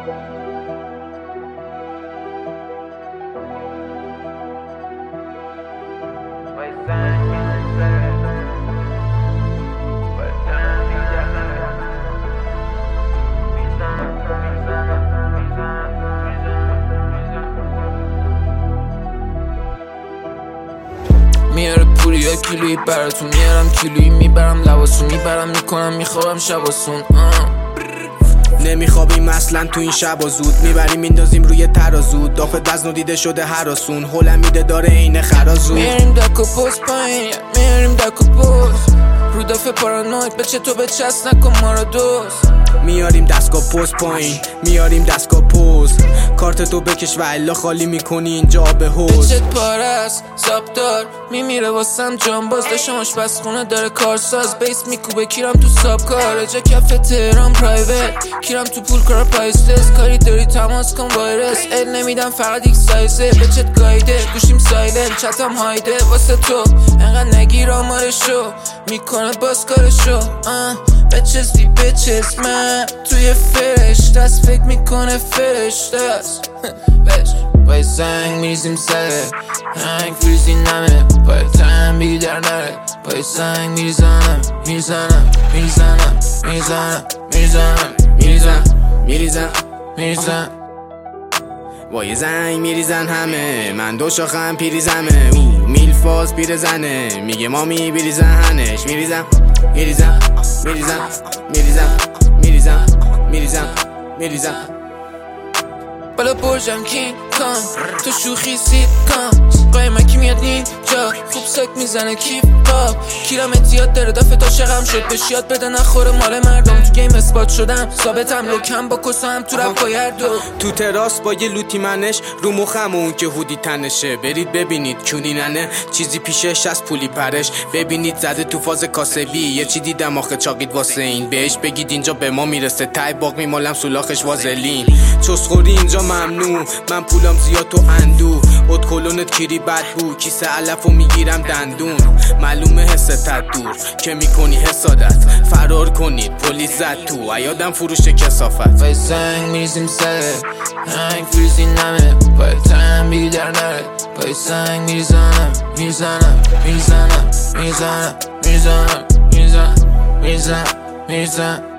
میاره پولی یا کیلویی براتون میارم کیلویی میبرم لباسون میبرم میکنم میخوابم شباسون نمیخوابیم اصلا تو این شب و زود میبریم میندازیم روی ترازو دافت وزن و دیده شده هراسون هلم میده داره عین خرازون میاریم دک و پوز پایین میاریم دک و پوز رو دفعه پارانوید بچه تو بچست نکن ما رو دوست میاریم دستگاه پوز پایین میاریم دستگاه پوز کارت تو بکش و الا خالی میکنی اینجا به حوز بچت پارست زبدار میمیره واسم جانباز داشتم آشپزخونه داره کارساز بیس میکوبه کیرم تو ساب کار جا کف تهران پرایوت کیرم تو پول کار پایستس کاری داری تماس کن وایرس ال نمیدم فقط یک سایزه بچت گایده گوشیم سایلنت چتم هایده واسه تو انقدر نگیر آمارشو میکنه باز کارشو بچزی بچز من توی فرشت است فکر میکنه فرشت است پای سنگ میریزیم سره هنگ فریزی نمه پای تن بگی در نره پای سنگ میریزنم میریزنم میریزنم میریزنم میریزنم میریزن میریزنم وای زنگ میریزن همه من دو شاخم پیریزمه میلفاز پیرزنه میگه مامی بریزن هنش میریزم میریزم میریزم میریزم میریزم میریزم میریزم بالا برجم کین کام تو شوخی سید کام قایمکی میاد نینجا خوب سک میزنه کیف پاپ کیرم اتیاد داره دفعه تا شقم شد بهش یاد بده نخوره مال مردم تو گیم اثبات شدم ثابتم لوکم با کسام تو رپ با یردو تو تراس با یه لوتی منش رو مخم اون که هودی تنشه برید ببینید کونی ننه چیزی پیشش از پولی پرش ببینید زده تو فاز کاسبی یه چی دیدم آخه چاقید واسه این بهش بگید اینجا به ما میرسه تای باق میمالم سولاخش وازلین چسخوری اینجا ممنوع من پولم زیاد تو اندو اد کلونت کیری بد بود کیسه علفو میگیرم دندون معلومه حست دور که میکنی حسادت فرار کنید پلیس زد تو ایادم فروش کسافت پای سنگ میریزیم سره هنگ فریزی نمه پای تن بگی در نره پای سنگ میریزنم میریزنم میریزنم میریزنم میریزنم میریزنم میریزنم